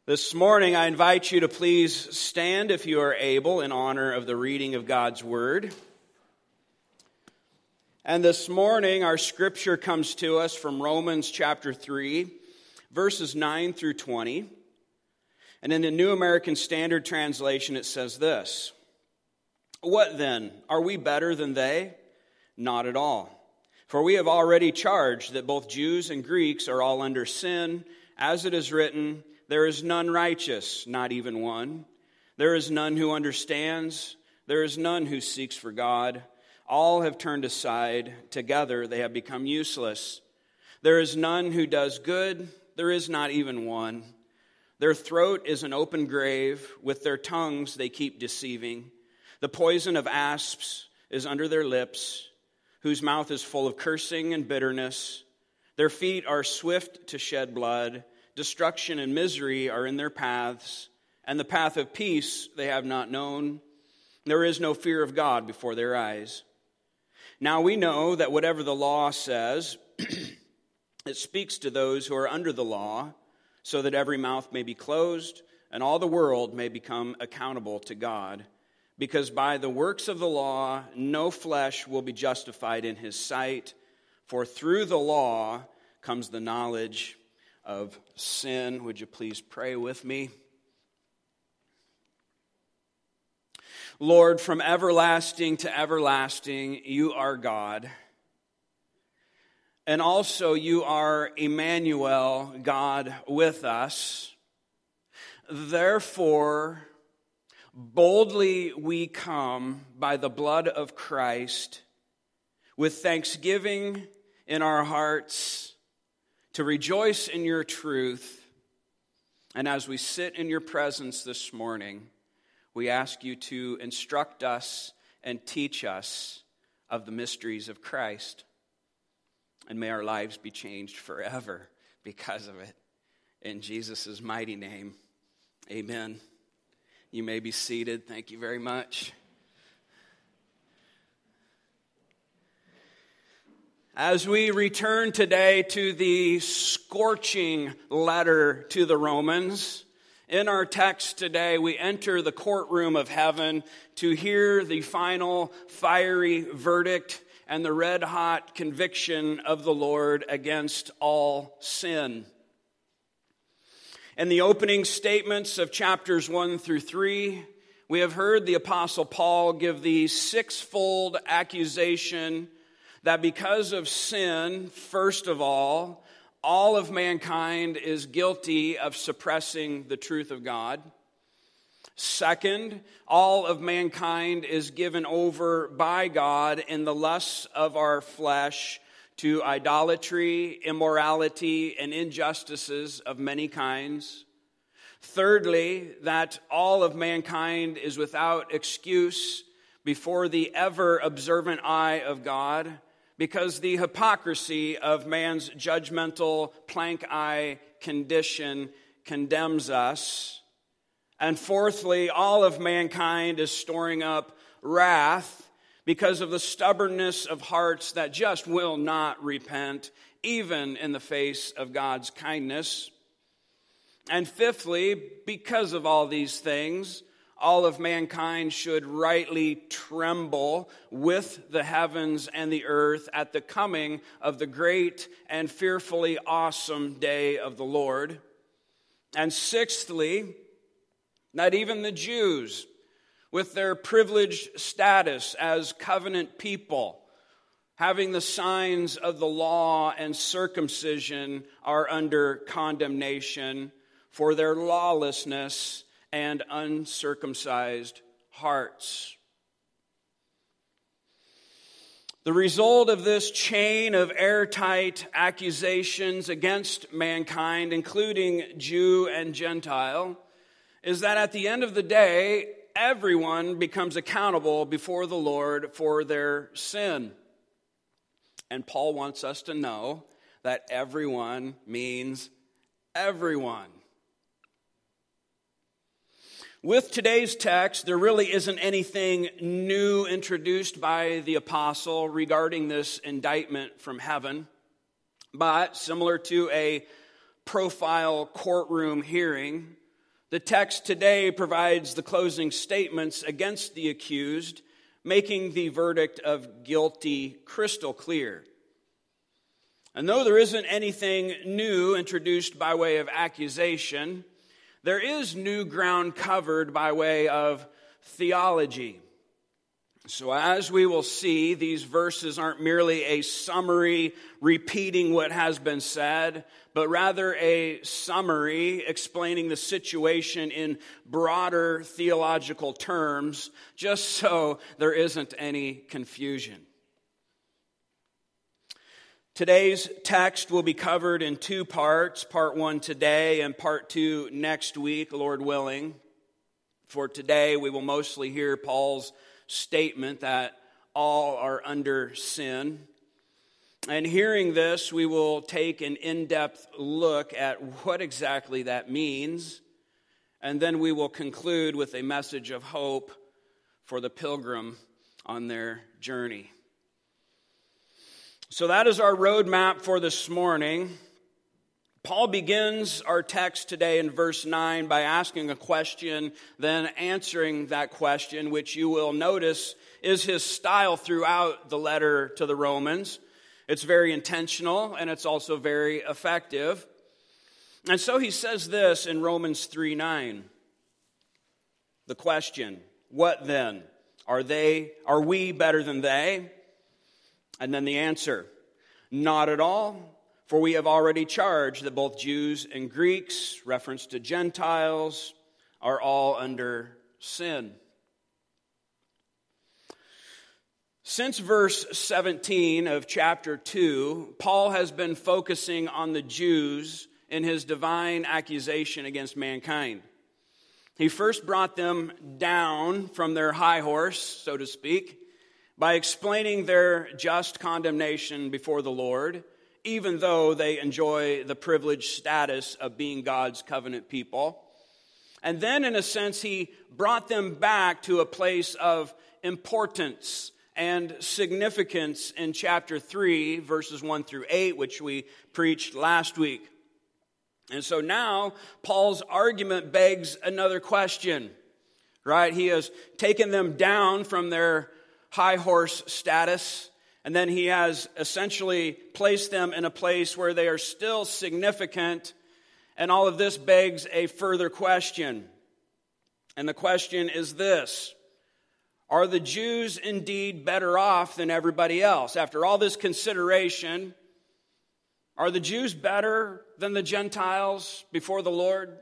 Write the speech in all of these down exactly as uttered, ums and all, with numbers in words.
This morning, I invite you to please stand if you are able in honor of the reading of God's Word. And this morning, our scripture comes to us from Romans chapter three, verses nine through twenty. And in the New American Standard Translation, it says this: "What then? Are we better than they? Not at all. For we have already charged that both Jews and Greeks are all under sin, as it is written, 'There is none righteous, not even one. There is none who understands. There is none who seeks for God. All have turned aside. Together they have become useless. There is none who does good. There is not even one. Their throat is an open grave. With their tongues they keep deceiving. The poison of asps is under their lips, whose mouth is full of cursing and bitterness. Their feet are swift to shed blood. Destruction and misery are in their paths, and the path of peace they have not known. There is no fear of God before their eyes. Now we know that whatever the law says, it speaks to those who are under the law, so that every mouth may be closed, and all the world may become accountable to God. Because by the works of the law, no flesh will be justified in his sight, for through the law comes the knowledge of sin." Would you please pray with me? Lord, from everlasting to everlasting, you are God. And also you are Emmanuel, God with us. Therefore, boldly we come by the blood of Christ with thanksgiving in our hearts, to rejoice in your truth. And as we sit in your presence this morning, we ask you to instruct us and teach us of the mysteries of Christ. And may our lives be changed forever because of it. In Jesus' mighty name, amen. You may be seated. Thank you very much. As we return today to the scorching letter to the Romans, in our text today we enter the courtroom of heaven to hear the final fiery verdict and the red-hot conviction of the Lord against all sin. In the opening statements of chapters one through three, we have heard the Apostle Paul give the sixfold accusation that because of sin, first of all, all of mankind is guilty of suppressing the truth of God. Second, all of mankind is given over by God in the lusts of our flesh to idolatry, immorality, and injustices of many kinds. Thirdly, that all of mankind is without excuse before the ever-observant eye of God, because the hypocrisy of man's judgmental plank eye condition condemns us. And fourthly, all of mankind is storing up wrath because of the stubbornness of hearts that just will not repent, even in the face of God's kindness. And fifthly, because of all these things, all of mankind should rightly tremble with the heavens and the earth at the coming of the great and fearfully awesome day of the Lord. And sixthly, not even the Jews, with their privileged status as covenant people, having the signs of the law and circumcision, are under condemnation for their lawlessness and uncircumcised hearts. The result of this chain of airtight accusations against mankind, including Jew and Gentile, is that at the end of the day, everyone becomes accountable before the Lord for their sin. And Paul wants us to know that everyone means everyone. With today's text, there really isn't anything new introduced by the apostle regarding this indictment from heaven. But similar to a profile courtroom hearing, The text today provides the closing statements against the accused, making the verdict of guilty crystal clear. And though there isn't anything new introduced by way of accusation, there is new ground covered by way of theology. So as we will see, these verses aren't merely a summary repeating what has been said, but rather a summary explaining the situation in broader theological terms, just so there isn't any confusion. Today's text will be covered in two parts, part one today and part two next week, Lord willing. For today, we will mostly hear Paul's statement that all are under sin. And hearing this, we will take an in-depth look at what exactly that means, and then we will conclude with a message of hope for the pilgrim on their journey. So that is our roadmap for this morning. Paul begins our text today in verse nine by asking a question, then answering that question, which you will notice is his style throughout the letter to the Romans. It's very intentional, and it's also very effective. And so he says this in Romans three nine. The question, what then? Are they, are we better than they? And then the answer, not at all. For we have already charged that both Jews and Greeks, reference to Gentiles, are all under sin. Since verse seventeen of chapter two, Paul has been focusing on the Jews in his divine accusation against mankind. He first brought them down from their high horse, so to speak, by explaining their just condemnation before the Lord, even though they enjoy the privileged status of being God's covenant people. And then, in a sense, he brought them back to a place of importance and significance in chapter three, verses one through eight, which we preached last week. And so now, Paul's argument begs another question, right? He has taken them down from their high horse status, and then he has essentially placed them in a place where they are still significant, and all of this begs a further question. And the question is this: are the Jews indeed better off than everybody else? After all this consideration, are the Jews better than the Gentiles before the Lord?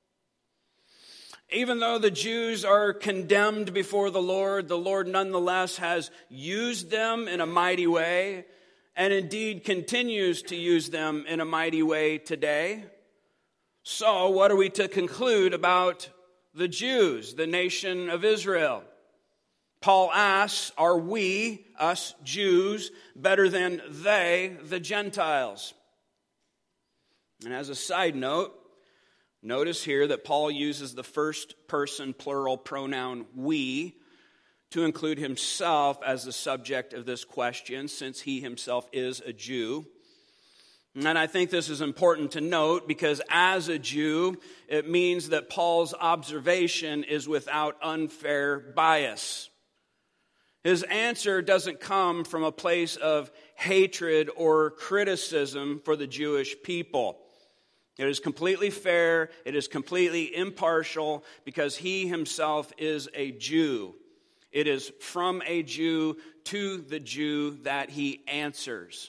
Even though the Jews are condemned before the Lord, the Lord nonetheless has used them in a mighty way, and indeed continues to use them in a mighty way today. So, what are we to conclude about the Jews, the nation of Israel? Paul asks, are we, us Jews, better than they, the Gentiles? And as a side note, notice here that Paul uses the first person plural pronoun we to include himself as the subject of this question, since he himself is a Jew. And I think this is important to note because as a Jew, it means that Paul's observation is without unfair bias. His answer doesn't come from a place of hatred or criticism for the Jewish people. It is completely fair, it is completely impartial, because he himself is a Jew. It is from a Jew to the Jew that he answers.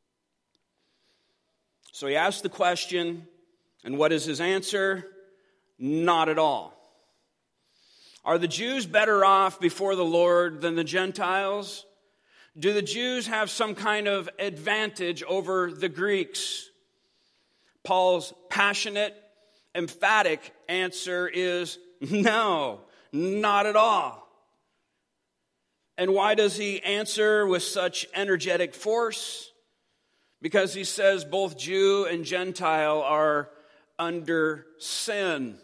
So he asks the question, and what is his answer? Not at all. Are the Jews better off before the Lord than the Gentiles? Do the Jews have some kind of advantage over the Greeks? Paul's passionate, emphatic answer is no, not at all. And why does he answer with such energetic force? Because he says both Jew and Gentile are under sin.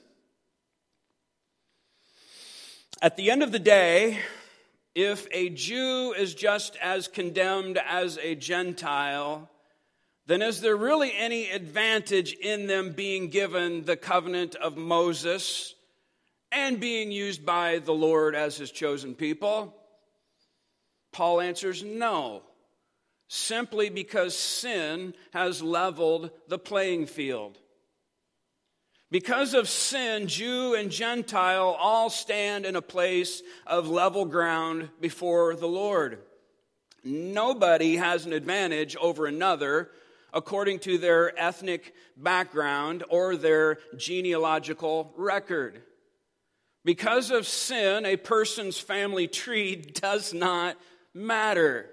At the end of the day, if a Jew is just as condemned as a Gentile, then is there really any advantage in them being given the covenant of Moses and being used by the Lord as his chosen people? Paul answers no, simply because sin has leveled the playing field. Because of sin, Jew and Gentile all stand in a place of level ground before the Lord. Nobody has an advantage over another according to their ethnic background or their genealogical record. Because of sin, a person's family tree does not matter.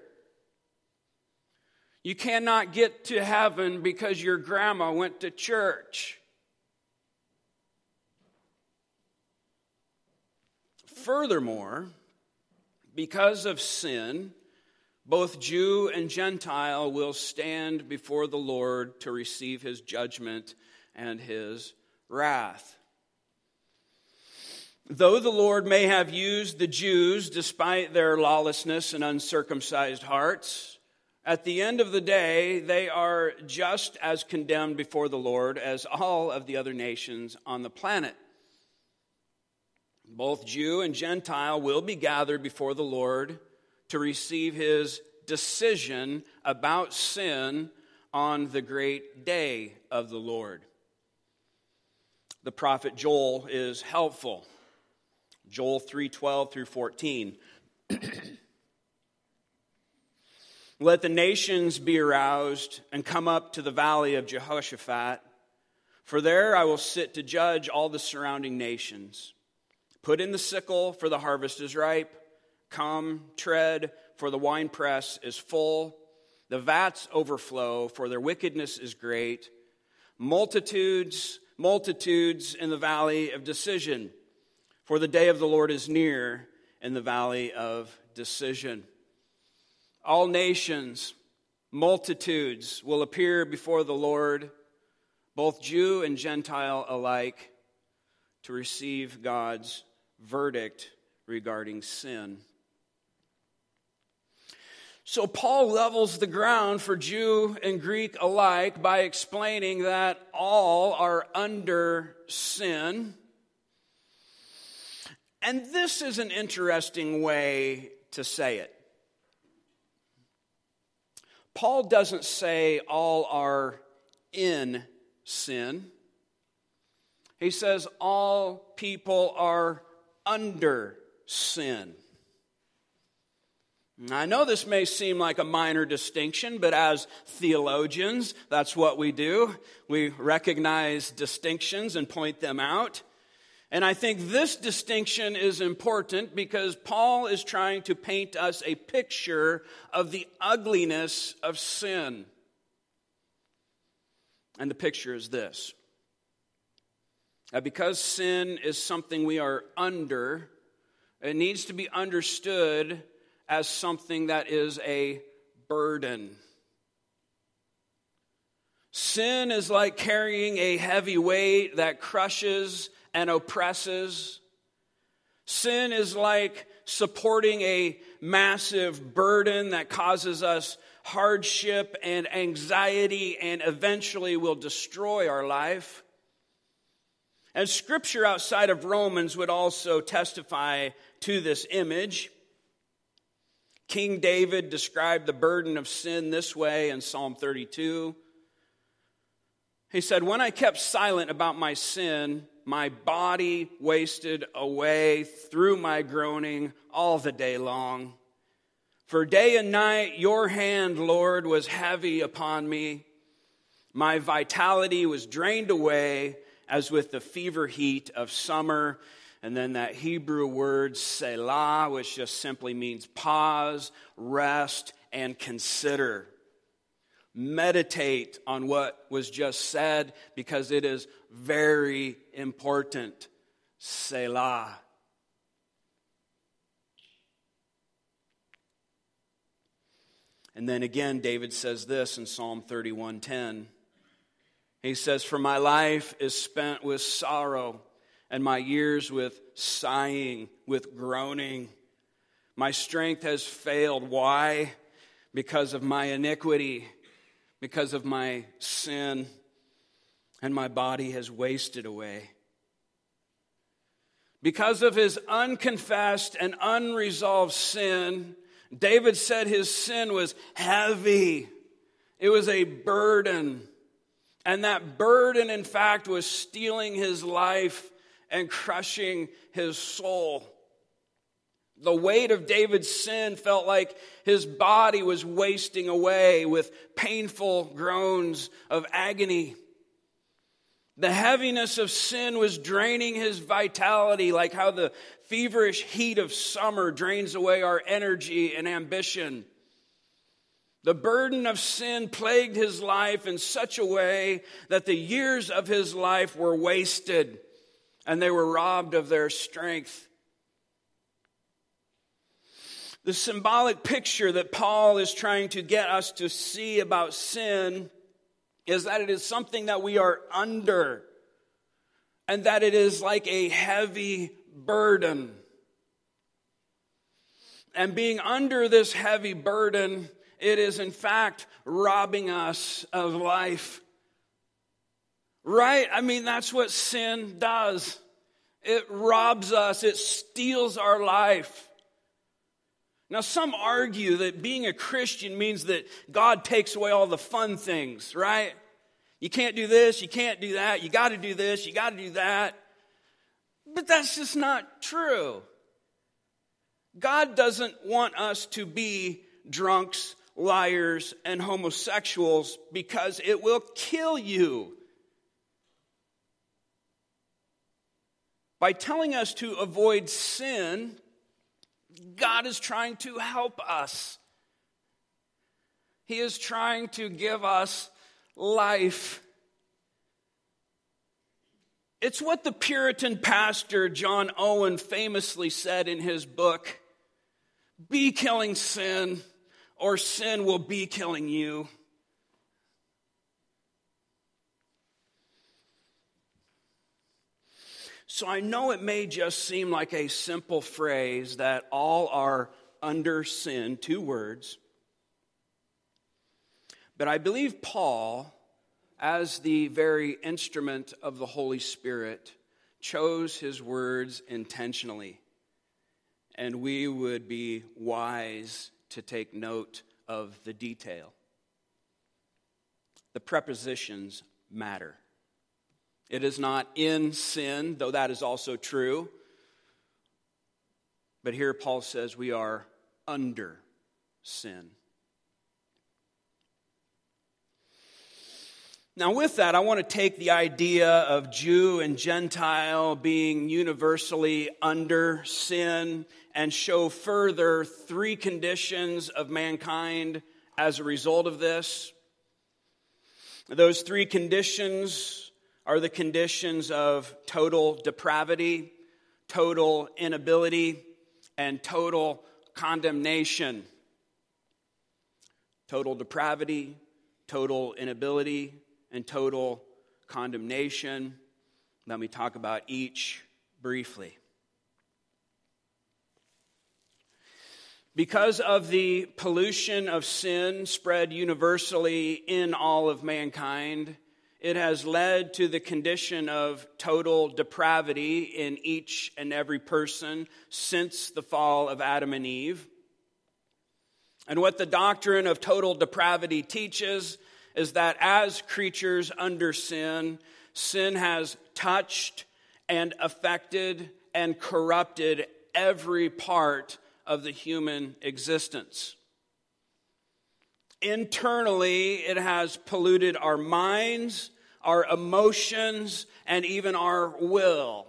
You cannot get to heaven because your grandma went to church. Furthermore, because of sin, both Jew and Gentile will stand before the Lord to receive his judgment and his wrath. Though the Lord may have used the Jews despite their lawlessness and uncircumcised hearts, at the end of the day, they are just as condemned before the Lord as all of the other nations on the planet. Both Jew and Gentile will be gathered before the Lord to receive his decision about sin on the great day of the Lord. The prophet Joel is helpful. Joel three twelve through fourteen. Let the nations be aroused and come up to the valley of Jehoshaphat, for there I will sit to judge all the surrounding nations. Put in the sickle, for the harvest is ripe. Come, tread, for the winepress is full. The vats overflow, for their wickedness is great. Multitudes, multitudes in the valley of decision, for the day of the Lord is near in the valley of decision. All nations, multitudes will appear before the Lord, both Jew and Gentile alike, to receive God's verdict regarding sin. So Paul levels the ground for Jew and Greek alike by explaining that all are under sin. And this is an interesting way to say it. Paul doesn't say all are in sin. He says all people are under sin. I know this may seem like a minor distinction, but as theologians, that's what we do. We recognize distinctions and point them out. And I think this distinction is important because Paul is trying to paint us a picture of the ugliness of sin. And the picture is this. That because sin is something we are under, it needs to be understood as something that is a burden. Sin is like carrying a heavy weight that crushes and oppresses. Sin is like supporting a massive burden that causes us hardship and anxiety and eventually will destroy our life. And Scripture outside of Romans would also testify to this image. King David described the burden of sin this way in Psalm thirty-two. He said, "When I kept silent about my sin, my body wasted away through my groaning all the day long. For day and night your hand, Lord, was heavy upon me. My vitality was drained away as with the fever heat of summer." And then that Hebrew word Selah, which just simply means pause, rest, and consider. Meditate on what was just said because it is very important. Selah. And then again, David says this in Psalm thirty-one ten. He says, "For my life is spent with sorrow, and my years with sighing, with groaning. My strength has failed." Why? Because of my iniquity. because of my sin, and my body has wasted away. Because of his unconfessed and unresolved sin, David said his sin was heavy. It was a burden. And that burden, in fact, was stealing his life and crushing his soul. The weight of David's sin felt like his body was wasting away with painful groans of agony. The heaviness of sin was draining his vitality, like how the feverish heat of summer drains away our energy and ambition. The burden of sin plagued his life in such a way that the years of his life were wasted and they were robbed of their strength. The symbolic picture that Paul is trying to get us to see about sin is that it is something that we are under, and that it is like a heavy burden. And being under this heavy burden, it is in fact robbing us of life. Right? I mean, that's what sin does. It robs us, it steals our life. Now, some argue that being a Christian means that God takes away all the fun things, right? You can't do this, you can't do that, you got to do this, you got to do that. But that's just not true. God doesn't want us to be drunks, liars, and homosexuals because it will kill you. By telling us to avoid sin, God is trying to help us. He is trying to give us life. It's what the Puritan pastor John Owen famously said in his book, "Be killing sin, or sin will be killing you." So I know it may just seem like a simple phrase that all are under sin, two words. But I believe Paul, as the very instrument of the Holy Spirit, chose his words intentionally. And we would be wise to take note of the detail. The prepositions matter. It is not in sin, though that is also true. But here Paul says we are under sin. Now with that, I want to take the idea of Jew and Gentile being universally under sin and show further three conditions of mankind as a result of this. Those three conditions are the conditions of total depravity, total inability, and total condemnation. Total depravity, total inability, and total condemnation. Let me talk about each briefly. Because of the pollution of sin spread universally in all of mankind, it has led to the condition of total depravity in each and every person since the fall of Adam and Eve. And what the doctrine of total depravity teaches is that as creatures under sin, sin has touched and affected and corrupted every part of the human existence. Internally, it has polluted our minds, our emotions, and even our will.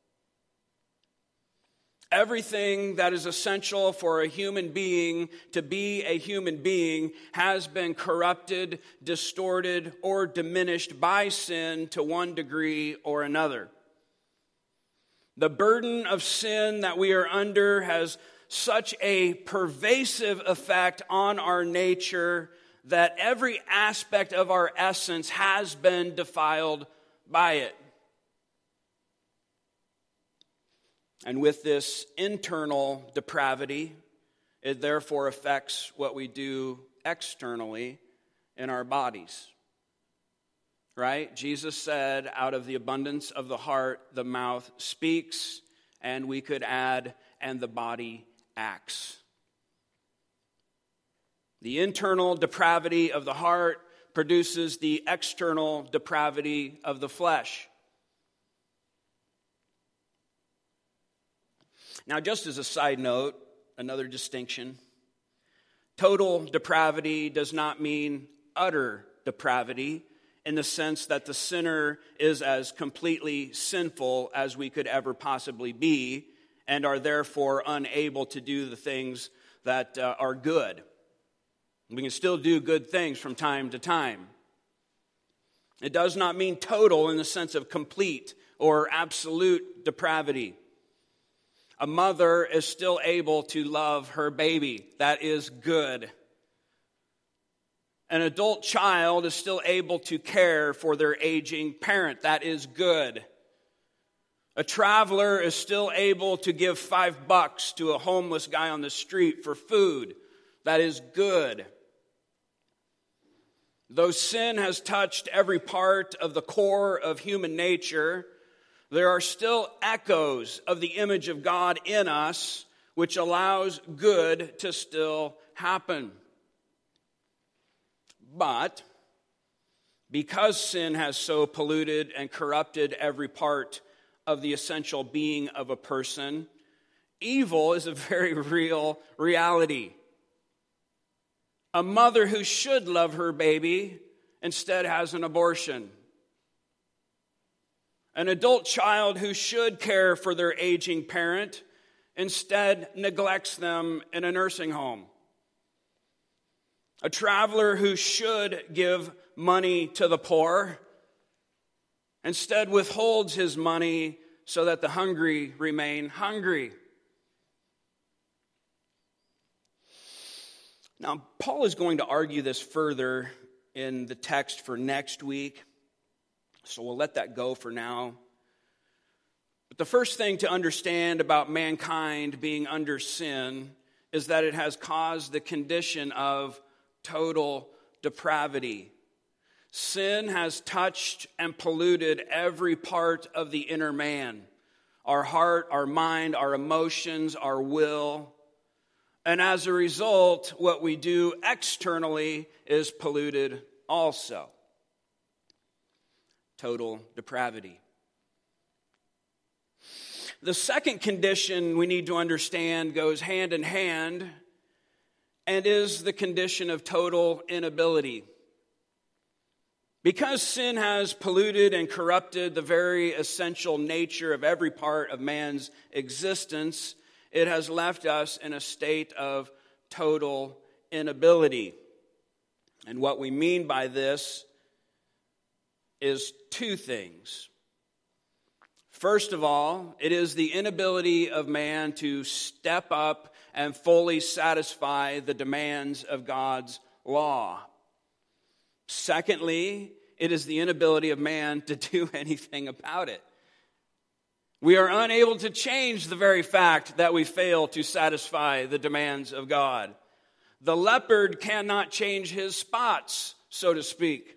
Everything that is essential for a human being to be a human being has been corrupted, distorted, or diminished by sin to one degree or another. The burden of sin that we are under has such a pervasive effect on our nature that every aspect of our essence has been defiled by it. And with this internal depravity, it therefore affects what we do externally in our bodies. Right? Jesus said, out of the abundance of the heart, the mouth speaks, and we could add, and the body acts. The internal depravity of the heart produces the external depravity of the flesh. Now, just as a side note, another distinction, total depravity does not mean utter depravity in the sense that the sinner is as completely sinful as we could ever possibly be and are therefore unable to do the things that uh, are good. We can still do good things from time to time. It does not mean total in the sense of complete or absolute depravity. A mother is still able to love her baby. That is good. An adult child is still able to care for their aging parent. That is good. A traveler is still able to give five bucks to a homeless guy on the street for food. That is good. Though sin has touched every part of the core of human nature, there are still echoes of the image of God in us, which allows good to still happen. But because sin has so polluted and corrupted every part of the essential being of a person, evil is a very real reality. A mother who should love her baby instead has an abortion. An adult child who should care for their aging parent instead neglects them in a nursing home. A traveler who should give money to the poor instead withholds his money so that the hungry remain hungry. Now, Paul is going to argue this further in the text for next week, so we'll let that go for now. But the first thing to understand about mankind being under sin is that it has caused the condition of total depravity. Sin has touched and polluted every part of the inner man, our heart, our mind, our emotions, our will. And as a result, what we do externally is polluted also. Total depravity. The second condition we need to understand goes hand in hand and is the condition of total inability. Because sin has polluted and corrupted the very essential nature of every part of man's existence, it has left us in a state of total inability. And what we mean by this is two things. First of all, it is the inability of man to step up and fully satisfy the demands of God's law. Secondly, it is the inability of man to do anything about it. We are unable to change the very fact that we fail to satisfy the demands of God. The leopard cannot change his spots, so to speak.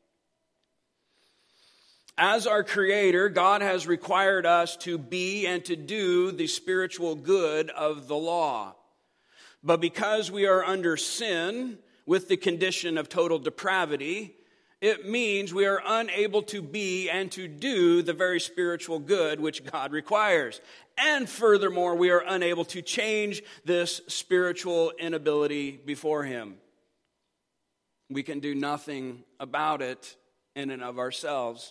As our Creator, God has required us to be and to do the spiritual good of the law. But because we are under sin, with the condition of total depravity, it means we are unable to be and to do the very spiritual good which God requires. And furthermore, we are unable to change this spiritual inability before Him. We can do nothing about it in and of ourselves.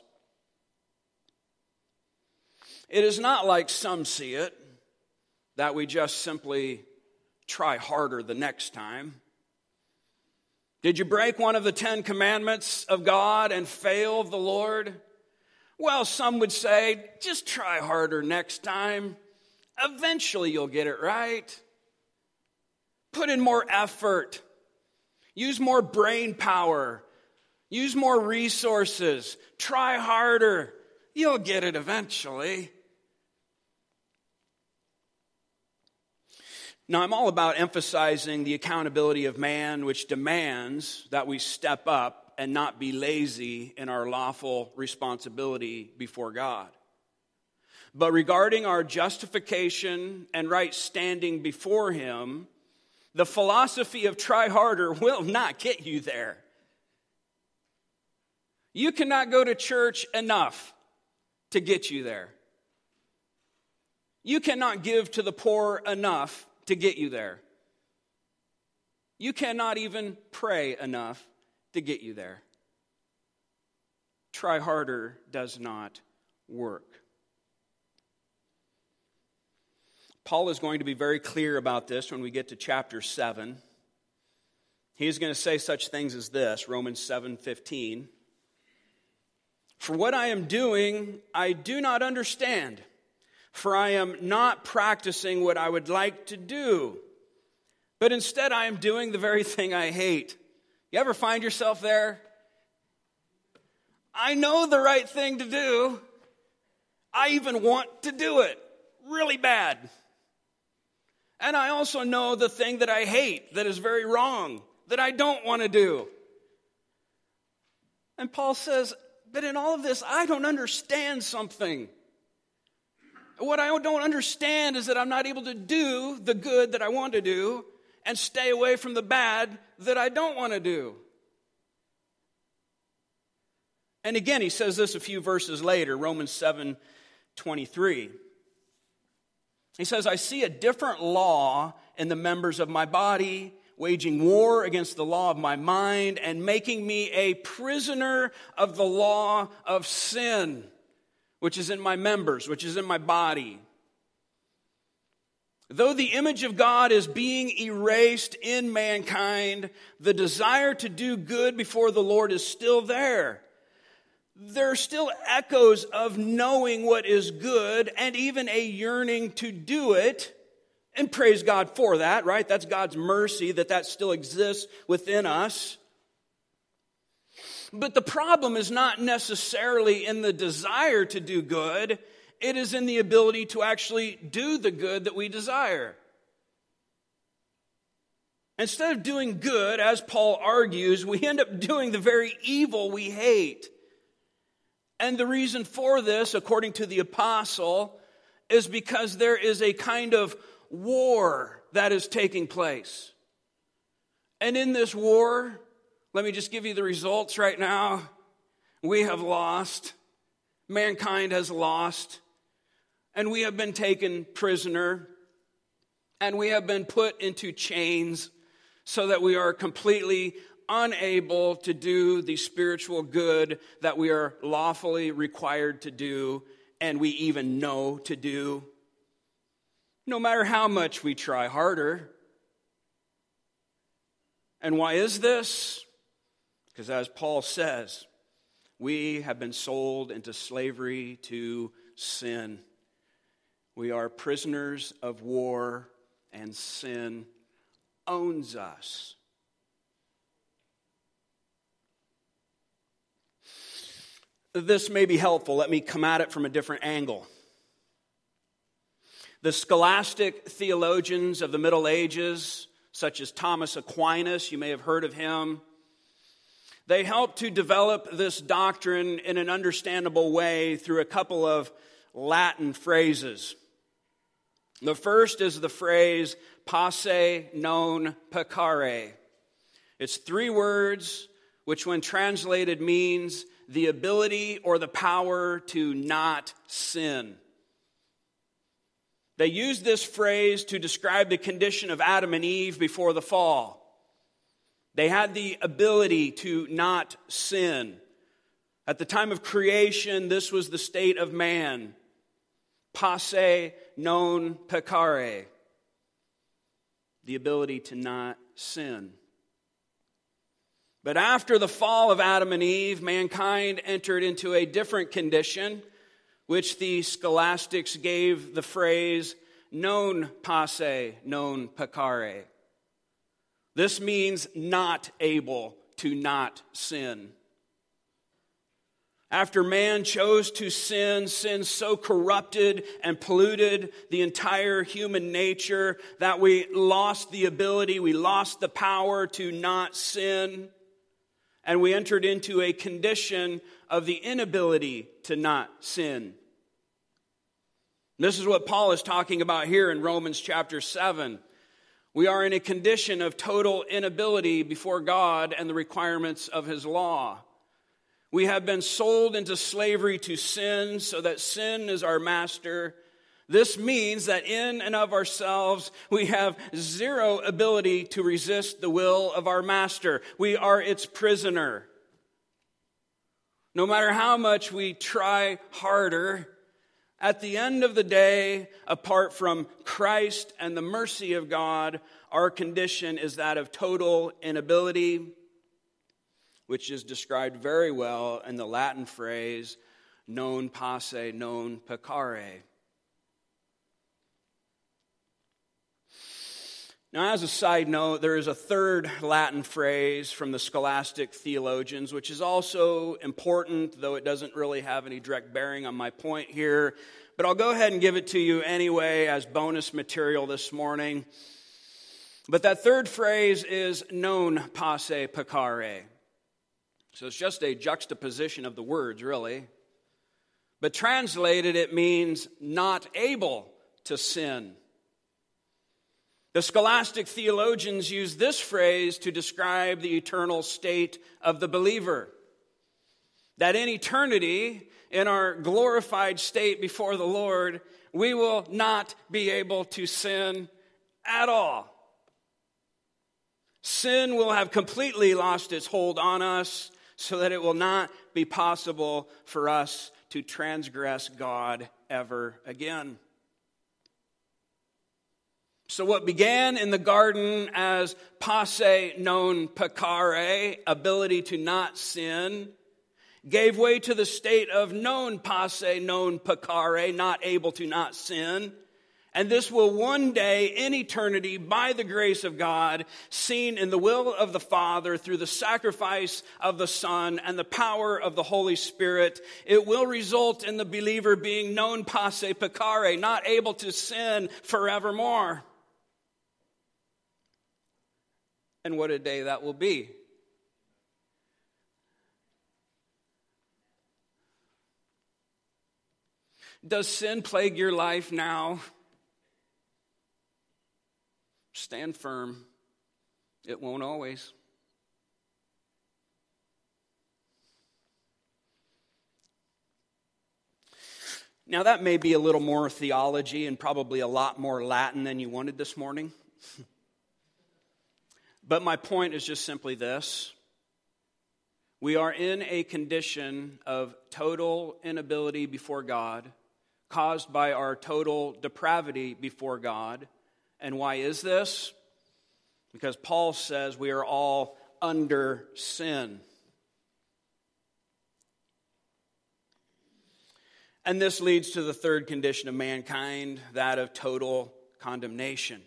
It is not like some see it, that we just simply try harder the next time. Did you break one of the Ten Commandments of God and fail the Lord? Well, some would say, just try harder next time. Eventually you'll get it right. Put in more effort. Use more brain power. Use more resources. Try harder. You'll get it eventually. Now, I'm all about emphasizing the accountability of man, which demands that we step up and not be lazy in our lawful responsibility before God. But regarding our justification and right standing before Him, the philosophy of try harder will not get you there. You cannot go to church enough to get you there. You cannot give to the poor enough to get you there. You cannot even pray enough to get you there. Try harder does not work. Paul is going to be very clear about this when we get to chapter seven. He's going to say such things as this, Romans seven fifteen. For what I am doing, I do not understand, for I am not practicing what I would like to do, but instead I am doing the very thing I hate. You ever find yourself there? I know the right thing to do. I even want to do it really bad. And I also know the thing that I hate, that is very wrong, that I don't want to do. And Paul says, but in all of this, I don't understand something. What I don't understand is that I'm not able to do the good that I want to do and stay away from the bad that I don't want to do. And again, he says this a few verses later, Romans seven twenty-three. He says, I see a different law in the members of my body, waging war against the law of my mind and making me a prisoner of the law of sin, which is in my members, which is in my body. Though the image of God is being erased in mankind, the desire to do good before the Lord is still there. There are still echoes of knowing what is good and even a yearning to do it. And praise God for that, right? That's God's mercy that that still exists within us. But the problem is not necessarily in the desire to do good. It is in the ability to actually do the good that we desire. Instead of doing good, as Paul argues, we end up doing the very evil we hate. And the reason for this, according to the apostle, is because there is a kind of war that is taking place. And in this war, let me just give you the results right now. We have lost. Mankind has lost. And we have been taken prisoner. And we have been put into chains so that we are completely unable to do the spiritual good that we are lawfully required to do and we even know to do. No matter how much we try harder. And why is this? Because as Paul says, we have been sold into slavery to sin. We are prisoners of war, and sin owns us. This may be helpful. Let me come at it from a different angle. The scholastic theologians of the Middle Ages, such as Thomas Aquinas, you may have heard of him, they helped to develop this doctrine in an understandable way through a couple of Latin phrases. The first is the phrase posse non peccare. It's three words which when translated means the ability or the power to not sin. They used this phrase to describe the condition of Adam and Eve before the fall. They had the ability to not sin. At the time of creation, this was the state of man. Posse non peccare. The ability to not sin. But after the fall of Adam and Eve, mankind entered into a different condition, which the scholastics gave the phrase non posse non peccare. This means not able to not sin. After man chose to sin, sin so corrupted and polluted the entire human nature that we lost the ability, we lost the power to not sin, and we entered into a condition of the inability to not sin. This is what Paul is talking about here in Romans chapter seven. We are in a condition of total inability before God and the requirements of His law. We have been sold into slavery to sin so that sin is our master. This means that in and of ourselves, we have zero ability to resist the will of our master. We are its prisoner. No matter how much we try harder, at the end of the day, apart from Christ and the mercy of God, our condition is that of total inability, which is described very well in the Latin phrase, non posse, non peccare. Now, as a side note, there is a third Latin phrase from the scholastic theologians, which is also important, though it doesn't really have any direct bearing on my point here. But I'll go ahead and give it to you anyway as bonus material this morning. But that third phrase is non posse peccare. So it's just a juxtaposition of the words, really. But translated, it means not able to sin. The scholastic theologians use this phrase to describe the eternal state of the believer. That in eternity, in our glorified state before the Lord, we will not be able to sin at all. Sin will have completely lost its hold on us, so that it will not be possible for us to transgress God ever again. So what began in the garden as posse non peccare, ability to not sin, gave way to the state of non posse non peccare, not able to not sin. And this will one day in eternity, by the grace of God, seen in the will of the Father through the sacrifice of the Son and the power of the Holy Spirit, it will result in the believer being non posse peccare, not able to sin forevermore. And what a day that will be. Does sin plague your life now? Stand firm. It won't always. Now that may be a little more theology and probably a lot more Latin than you wanted this morning. But my point is just simply this. We are in a condition of total inability before God, caused by our total depravity before God. And why is this? Because Paul says we are all under sin. And this leads to the third condition of mankind, that of total condemnation.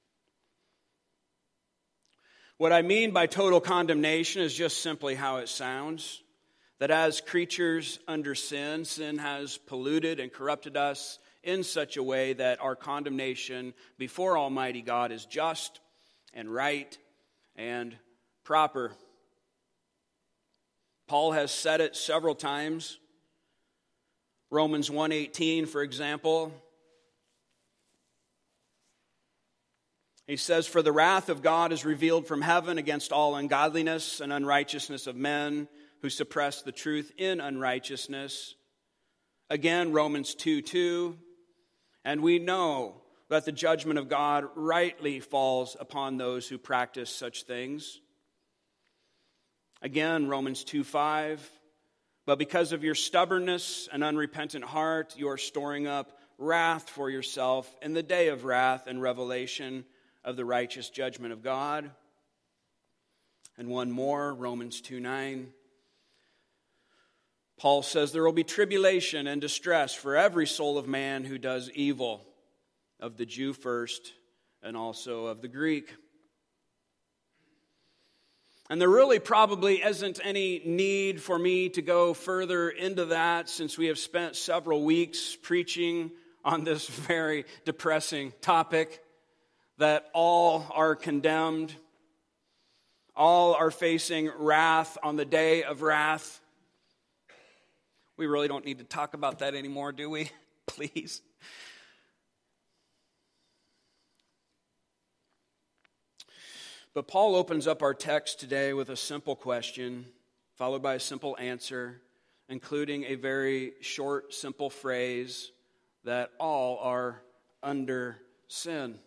What I mean by total condemnation is just simply how it sounds. That as creatures under sin, sin has polluted and corrupted us in such a way that our condemnation before Almighty God is just and right and proper. Paul has said it several times. Romans one eighteen, for example. He says, "For the wrath of God is revealed from heaven against all ungodliness and unrighteousness of men who suppress the truth in unrighteousness." Again, Romans two two. "And we know that the judgment of God rightly falls upon those who practice such things." Again, Romans two five. "But because of your stubbornness and unrepentant heart, you are storing up wrath for yourself in the day of wrath and revelation of the righteous judgment of God." And one more, Romans two nine. Paul says, "There will be tribulation and distress for every soul of man who does evil, of the Jew first, and also of the Greek." And there really probably isn't any need for me to go further into that, since we have spent several weeks preaching on this very depressing topic, that all are condemned. All are facing wrath on the day of wrath. We really don't need to talk about that anymore, do we? Please. But Paul opens up our text today with a simple question, followed by a simple answer, including a very short, simple phrase that all are under sin.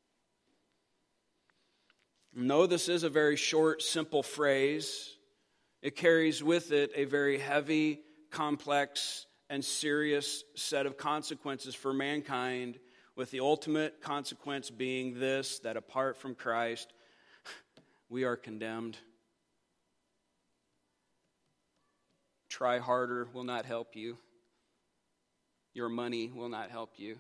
No, this is a very short, simple phrase. It carries with it a very heavy, complex, and serious set of consequences for mankind, with the ultimate consequence being this, that apart from Christ, we are condemned. Try harder will not help you. Your money will not help you.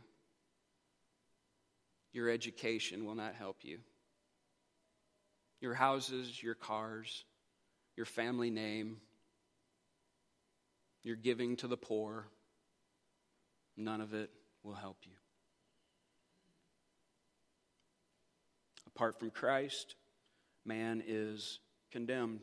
Your education will not help you. Your houses, your cars, your family name, your giving to the poor, none of it will help you. Apart from Christ, man is condemned.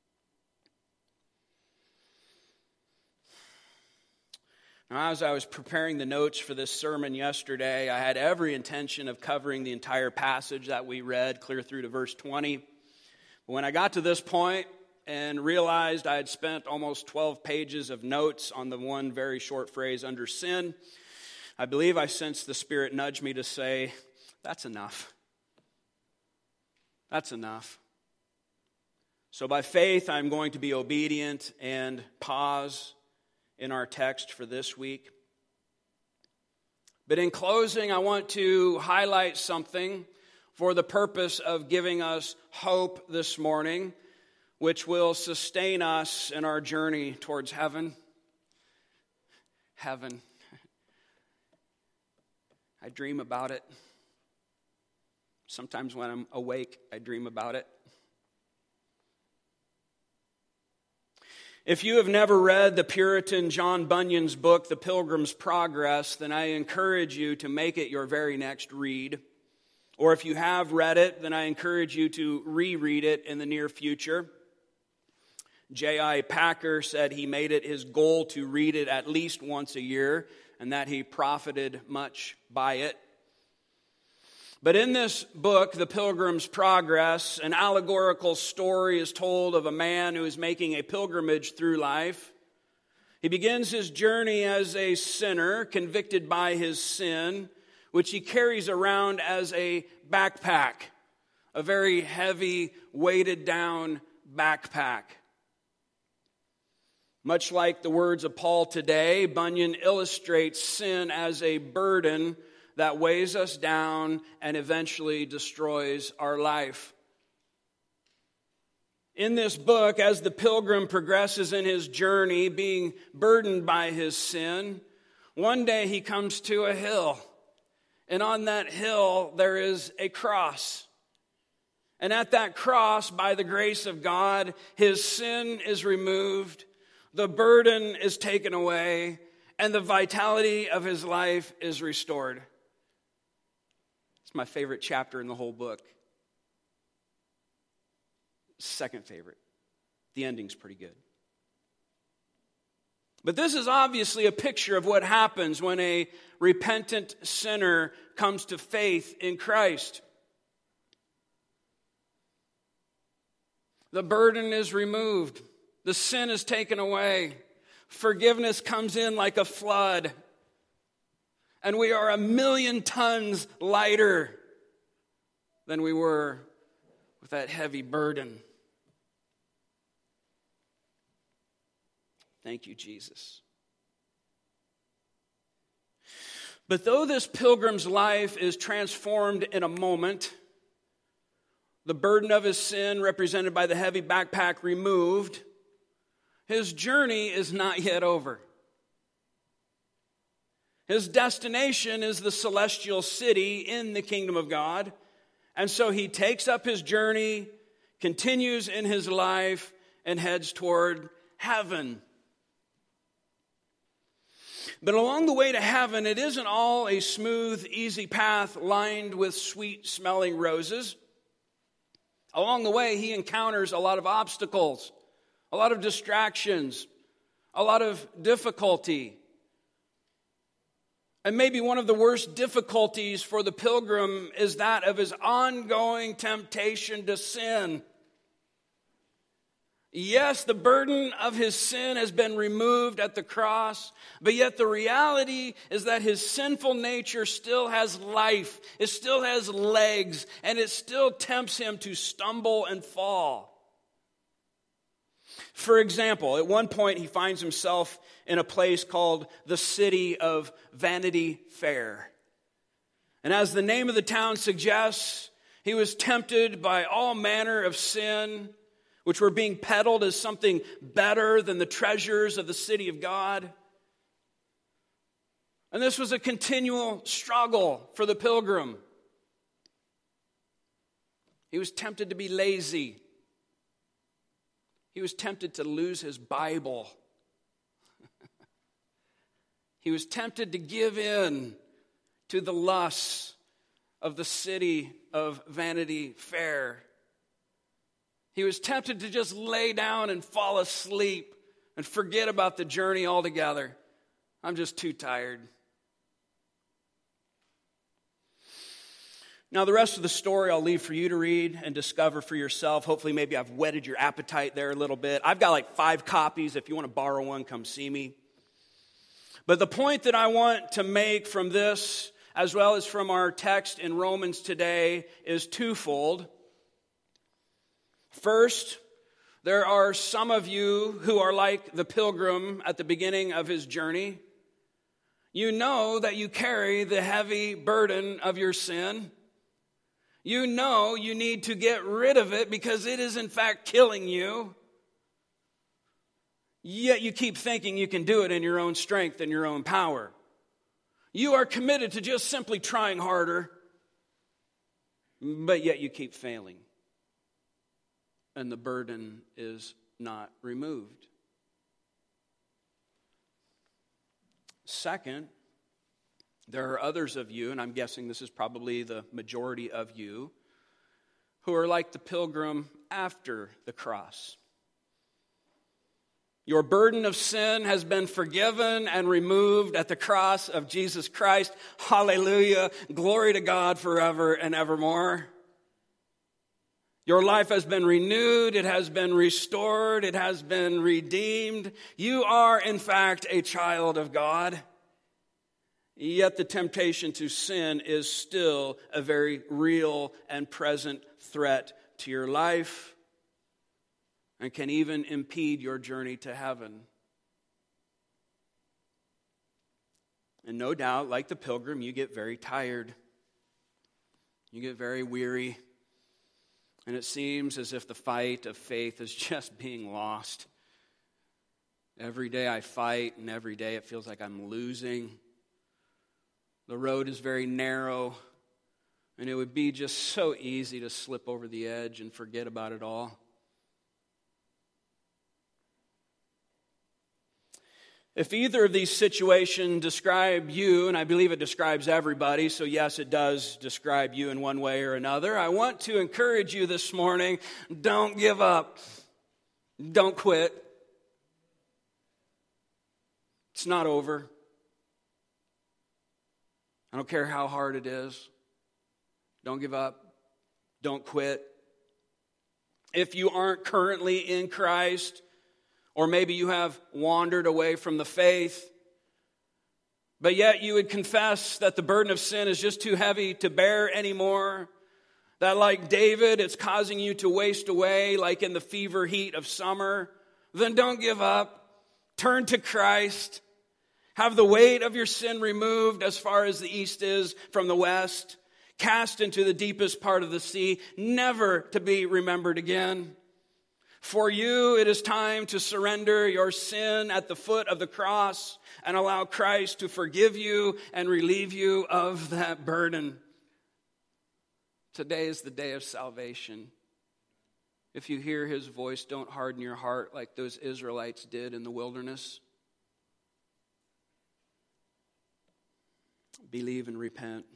Now, as I was preparing the notes for this sermon yesterday, I had every intention of covering the entire passage that we read, clear through to verse twenty. But when I got to this point and realized I had spent almost twelve pages of notes on the one very short phrase, under sin, I believe I sensed the Spirit nudge me to say, that's enough. That's enough. So by faith, I'm going to be obedient and pause in our text for this week. But in closing, I want to highlight something for the purpose of giving us hope this morning, which will sustain us in our journey towards heaven. Heaven. I dream about it. Sometimes when I'm awake, I dream about it. If you have never read the Puritan John Bunyan's book, The Pilgrim's Progress, then I encourage you to make it your very next read. Or if you have read it, then I encourage you to reread it in the near future. J I Packer said he made it his goal to read it at least once a year, and that he profited much by it. But in this book, The Pilgrim's Progress, an allegorical story is told of a man who is making a pilgrimage through life. He begins his journey as a sinner, convicted by his sin, which he carries around as a backpack, a very heavy, weighted down backpack. Much like the words of Paul today, Bunyan illustrates sin as a burden that weighs us down and eventually destroys our life. In this book, as the pilgrim progresses in his journey, being burdened by his sin, one day he comes to a hill. And on that hill, there is a cross. And at that cross, by the grace of God, his sin is removed, the burden is taken away, and the vitality of his life is restored. It's my favorite chapter in the whole book. Second favorite. The ending's pretty good. But this is obviously a picture of what happens when a repentant sinner comes to faith in Christ. The burden is removed. The sin is taken away. Forgiveness comes in like a flood. And we are a million tons lighter than we were with that heavy burden. Thank you, Jesus. But though this pilgrim's life is transformed in a moment, the burden of his sin, represented by the heavy backpack, removed, his journey is not yet over. His destination is the celestial city in the kingdom of God. And so he takes up his journey, continues in his life, and heads toward heaven. But along the way to heaven, it isn't all a smooth, easy path lined with sweet-smelling roses. Along the way, he encounters a lot of obstacles, a lot of distractions, a lot of difficulty. And maybe one of the worst difficulties for the pilgrim is that of his ongoing temptation to sin. Yes, the burden of his sin has been removed at the cross, but yet the reality is that his sinful nature still has life, it still has legs, and it still tempts him to stumble and fall. For example, at one point he finds himself in a place called the city of Vanity Fair. And as the name of the town suggests, he was tempted by all manner of sin, which were being peddled as something better than the treasures of the city of God. And this was a continual struggle for the pilgrim. He was tempted to be lazy. He was tempted to lose his Bible. He was tempted to give in to the lusts of the city of Vanity Fair. He was tempted to just lay down and fall asleep and forget about the journey altogether. I'm just too tired. Now, the rest of the story I'll leave for you to read and discover for yourself. Hopefully, maybe I've whetted your appetite there a little bit. I've got like five copies. If you want to borrow one, come see me. But the point that I want to make from this, as well as from our text in Romans today, is twofold. First, there are some of you who are like the pilgrim at the beginning of his journey. You know that you carry the heavy burden of your sin. You know you need to get rid of it because it is in fact killing you. Yet you keep thinking you can do it in your own strength and your own power. You are committed to just simply trying harder, but yet you keep failing. And the burden is not removed. Second, there are others of you, and I'm guessing this is probably the majority of you, who are like the pilgrim after the cross. Your burden of sin has been forgiven and removed at the cross of Jesus Christ. Hallelujah. Glory to God forever and evermore. Your life has been renewed, it has been restored, it has been redeemed. You are, in fact, a child of God. Yet the temptation to sin is still a very real and present threat to your life and can even impede your journey to heaven. And no doubt, like the pilgrim, you get very tired. You get very weary. And it seems as if the fight of faith is just being lost. Every day I fight, and every day it feels like I'm losing. The road is very narrow, and it would be just so easy to slip over the edge and forget about it all. If either of these situations describe you, and I believe it describes everybody, so yes, it does describe you in one way or another, I want to encourage you this morning, don't give up. Don't quit. It's not over. I don't care how hard it is. Don't give up. Don't quit. If you aren't currently in Christ, or maybe you have wandered away from the faith, but yet you would confess that the burden of sin is just too heavy to bear anymore, that like David, it's causing you to waste away like in the fever heat of summer, then don't give up. Turn to Christ. Have the weight of your sin removed as far as the east is from the west. Cast into the deepest part of the sea, never to be remembered again. For you, it is time to surrender your sin at the foot of the cross and allow Christ to forgive you and relieve you of that burden. Today is the day of salvation. If you hear his voice, don't harden your heart like those Israelites did in the wilderness. Believe and repent.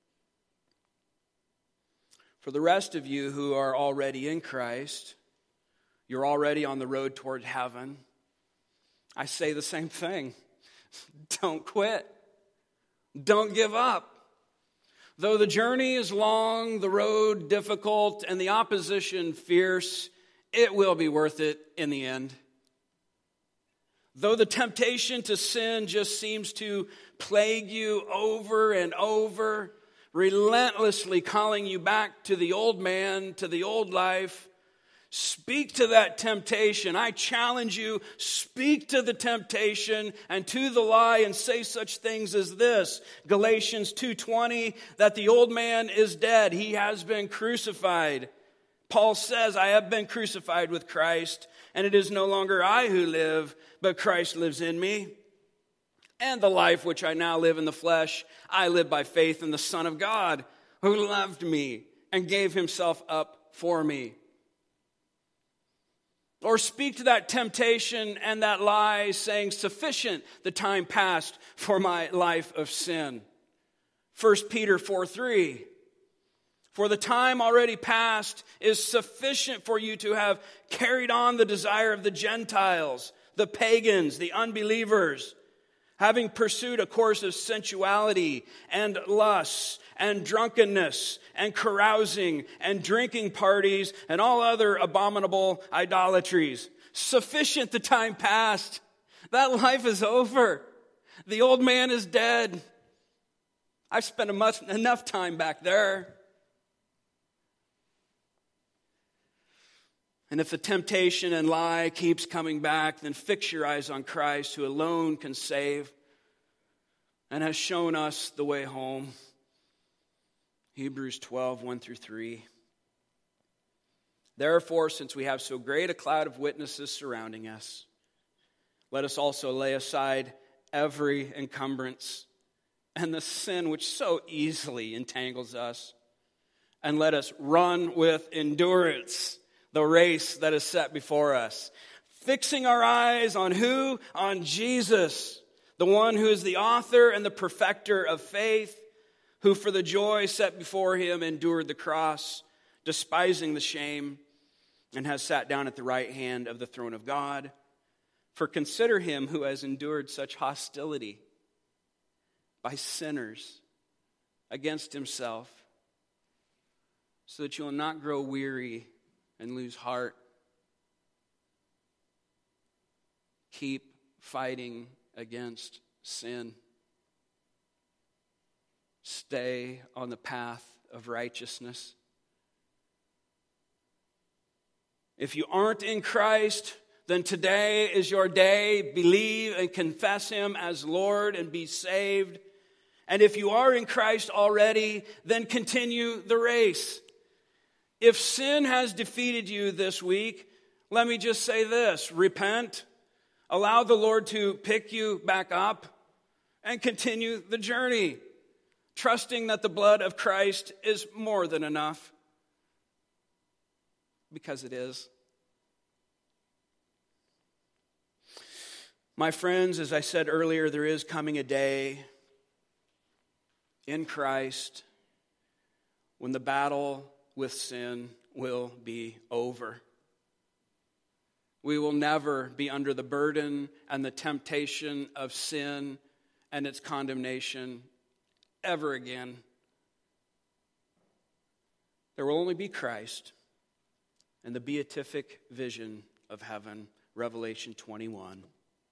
For the rest of you who are already in Christ, you're already on the road toward heaven. I say the same thing. Don't quit. Don't give up. Though the journey is long, the road difficult, and the opposition fierce, it will be worth it in the end. Though the temptation to sin just seems to plague you over and over, relentlessly calling you back to the old man, to the old life, speak to that temptation. I challenge you, speak to the temptation and to the lie and say such things as this. Galatians two twenty, that the old man is dead. He has been crucified. Paul says, I have been crucified with Christ, and it is no longer I who live, but Christ lives in me. And the life which I now live in the flesh, I live by faith in the Son of God, who loved me and gave himself up for me. Or speak to that temptation and that lie, saying, sufficient the time past for my life of sin. First Peter four three. For the time already past is sufficient for you to have carried on the desire of the Gentiles, the pagans, the unbelievers, having pursued a course of sensuality and lust and drunkenness and carousing and drinking parties and all other abominable idolatries. Sufficient the time past. That life is over. The old man is dead. I've spent a much, enough time back there. And if the temptation and lie keeps coming back, then fix your eyes on Christ, who alone can save and has shown us the way home. Hebrews twelve, one through three. Therefore, since we have so great a cloud of witnesses surrounding us, let us also lay aside every encumbrance and the sin which so easily entangles us, and let us run with endurance the race that is set before us, fixing our eyes on who? On Jesus, the one who is the author and the perfecter of faith, who for the joy set before him endured the cross, despising the shame, and has sat down at the right hand of the throne of God. For consider him who has endured such hostility by sinners against himself, so that you will not grow weary and lose heart. Keep fighting against sin. Stay on the path of righteousness. If you aren't in Christ, then today is your day. Believe and confess him as Lord and be saved. And if you are in Christ already, then continue the race. If sin has defeated you this week, let me just say this: repent, allow the Lord to pick you back up, and continue the journey, trusting that the blood of Christ is more than enough, because it is. My friends, as I said earlier, there is coming a day in Christ when the battle with sin will be over. We will never be under the burden and the temptation of sin and its condemnation ever again. There will only be Christ and the beatific vision of heaven, Revelation twenty-one.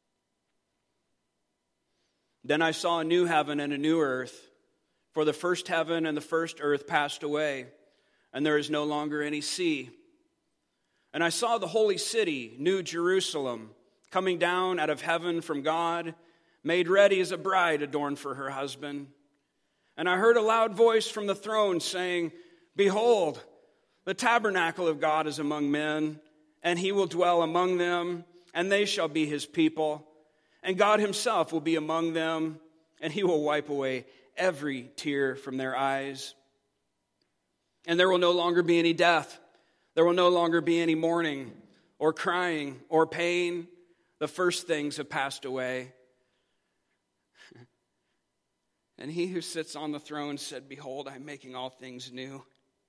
Then I saw a new heaven and a new earth, for the first heaven and the first earth passed away, and there is no longer any sea. And I saw the holy city, New Jerusalem, coming down out of heaven from God, made ready as a bride adorned for her husband. And I heard a loud voice from the throne saying, Behold, the tabernacle of God is among men, and he will dwell among them, and they shall be his people. And God himself will be among them, and he will wipe away every tear from their eyes. And there will no longer be any death. There will no longer be any mourning or crying or pain. The first things have passed away. And he who sits on the throne said, behold, I am making all things new.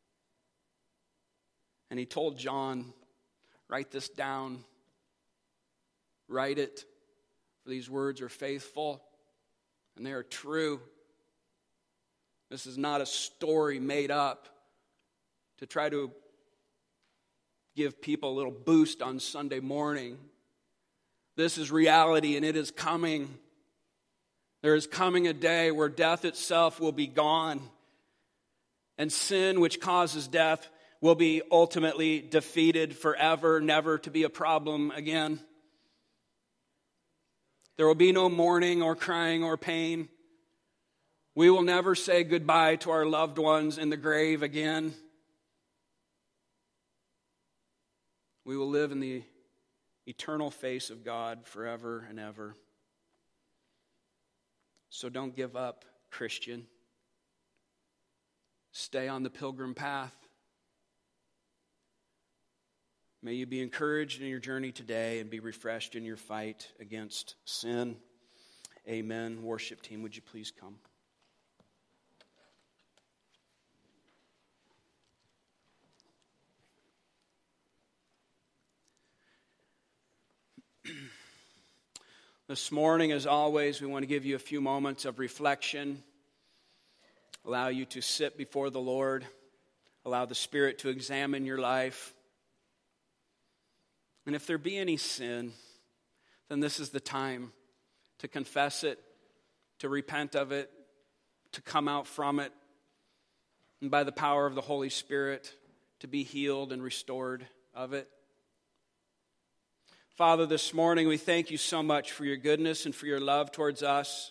And he told John, write this down. Write it, for these words are faithful and they are true. This is not a story made up to try to give people a little boost on Sunday morning. This is reality, and it is coming. There is coming a day where death itself will be gone, and sin, which causes death, will be ultimately defeated forever, never to be a problem again. There will be no mourning or crying or pain. We will never say goodbye to our loved ones in the grave again. We will live in the eternal face of God forever and ever. So don't give up, Christian. Stay on the pilgrim path. May you be encouraged in your journey today and be refreshed in your fight against sin. Amen. Worship team, would you please come? This morning, as always, we want to give you a few moments of reflection, allow you to sit before the Lord, allow the Spirit to examine your life. And if there be any sin, then this is the time to confess it, to repent of it, to come out from it, and by the power of the Holy Spirit, to be healed and restored of it. Father, this morning we thank you so much for your goodness and for your love towards us.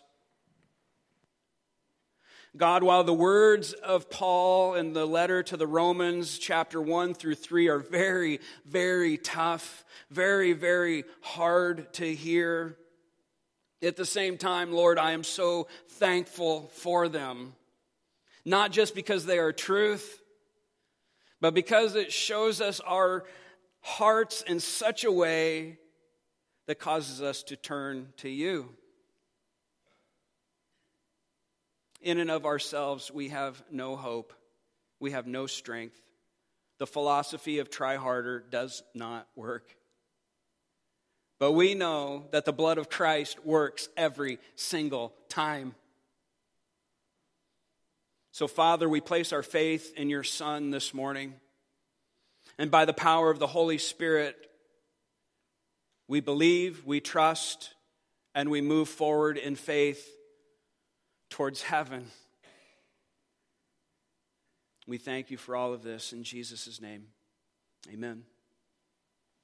God, while the words of Paul in the letter to the Romans, chapter one through three, are very, very tough, very, very hard to hear, at the same time, Lord, I am so thankful for them. Not just because they are truth, but because it shows us our hearts in such a way that causes us to turn to you. In and of ourselves, we have no hope. We have no strength. The philosophy of try harder does not work. But we know that the blood of Christ works every single time. So, Father, we place our faith in your Son this morning. And by the power of the Holy Spirit, we believe, we trust, and we move forward in faith towards heaven. We thank you for all of this in Jesus' name. Amen.